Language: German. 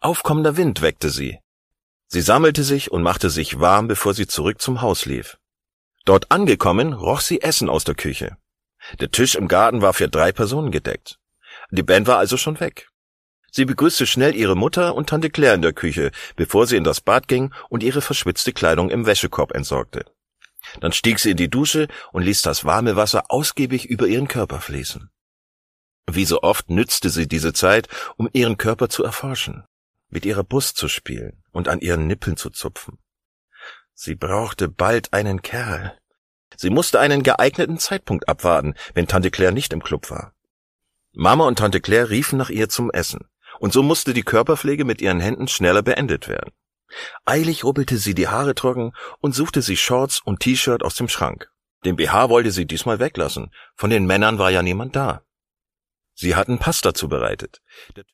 Aufkommender Wind weckte sie. Sie sammelte sich und machte sich warm, bevor sie zurück zum Haus lief. Dort angekommen, roch sie Essen aus der Küche. Der Tisch im Garten war für 3 Personen gedeckt. Die Band war also schon weg. Sie begrüßte schnell ihre Mutter und Tante Claire in der Küche, bevor sie in das Bad ging und ihre verschwitzte Kleidung im Wäschekorb entsorgte. Dann stieg sie in die Dusche und ließ das warme Wasser ausgiebig über ihren Körper fließen. Wie so oft nützte sie diese Zeit, um ihren Körper zu erforschen, mit ihrer Brust zu spielen und an ihren Nippeln zu zupfen. Sie brauchte bald einen Kerl. Sie musste einen geeigneten Zeitpunkt abwarten, wenn Tante Claire nicht im Club war. Mama und Tante Claire riefen nach ihr zum Essen, und so musste die Körperpflege mit ihren Händen schneller beendet werden. Eilig rubbelte sie die Haare trocken und suchte sich Shorts und T-Shirt aus dem Schrank. Den BH wollte sie diesmal weglassen, von den Männern war ja niemand da. Sie hatten Pasta zubereitet.